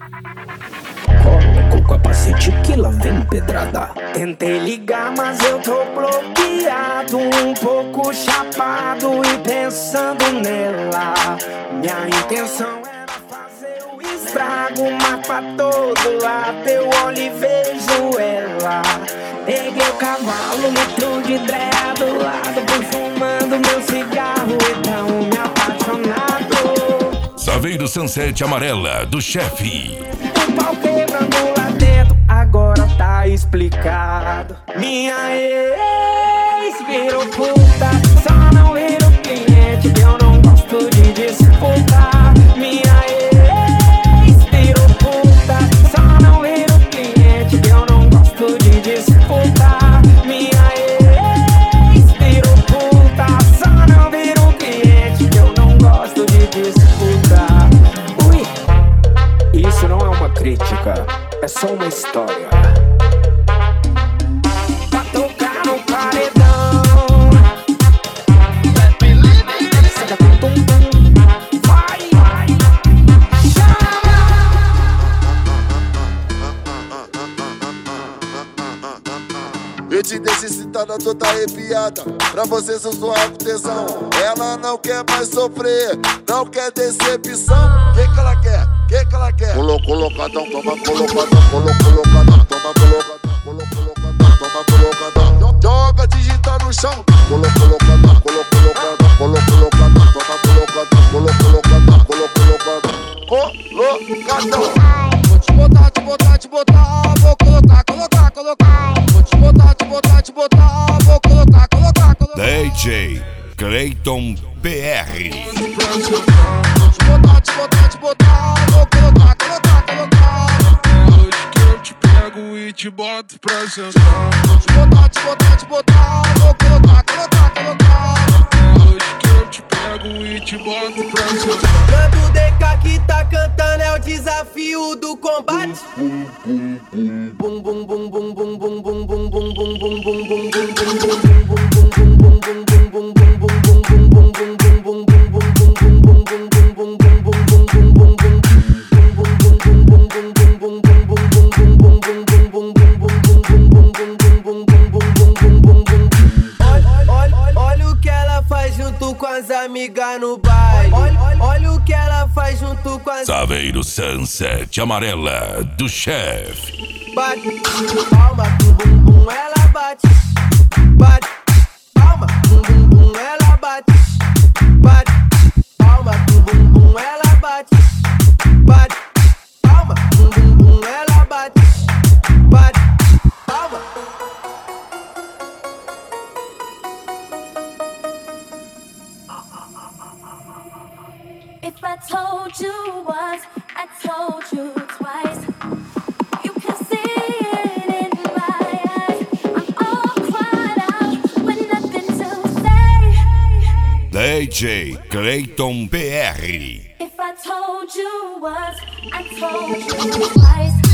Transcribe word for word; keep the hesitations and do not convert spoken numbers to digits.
Coloca o capacete que lá vem pedrada. Tentei ligar, mas eu tô bloqueado, um pouco chapado e pensando nela. Minha intenção era fazer o estrago, mas pra todo lado eu olho e vejo ela. Peguei o cavalo, metro de dread do lado, fui fumando meu cigarro e tão me apaixonado. Saveiro Sunset Amarela, do chefe. O pau quebrando lá dentro, agora tá explicado. Minha ex virou puta, só não vira o cliente que eu não gosto de disputar. Minha ex virou puta, só não vira o cliente que eu não gosto de disputar. Minha ex virou puta, só não vira o cliente que eu não gosto de disputar. Ui, isso não é uma crítica, é só uma história. Pra tocar no paredão, saca tum tum tum, vai, vai, chama. Eu te deixo excitada, toda arrepiada, pra você sussurrar com tesão. Ela não quer mais sofrer, não quer decepção. Que que ela quer? Que que ela quer? Colo, colocadão, toma colocadão, colo, colocadão, toma colocadão, colo, colocadão, toma colocadão. Joga digital no chão. Colo, colocadão, colo, colocadão, colo, colocadão, toma colocadão, colo, colocadão, colo, colocadão. Colocadão. Vou te botar, te botar, te botar, vou colocar, colocar, colocar. Vou te botar, te botar, te botar, vou colocar, colocar, colocar. D J Cleiton P R. Vou te botar, te botar, te botar, vou colocar, colocar, colocar. Hoje que eu te pego e te boto pra sentar. Vou te botar, te botar, te botar, vou colocar, colocar, colocar. Hoje que eu te pego e te boto pra sentar. Quando D K que tá cantando é o desafio do combate. Bum bum bum bum bum bum bum bum bum bum bum bum bum bum olha o que ela faz junto com as amigas no baile. Olha o que ela faz junto com as Saveiro Sunset Amarela, do chefe. bate, palma, bum bum bum, ela bate, bate, palma, bum bum bum, ela bate, bate, palma, bum bum bum, ela bate, bate, palma, bum bum bum, ela bate, bate, palma. If I told you once, I told you twice. You can see it in my eyes. I'm all cried out with nothing to say. D J Cleiton P R. If I told you once, I told you twice.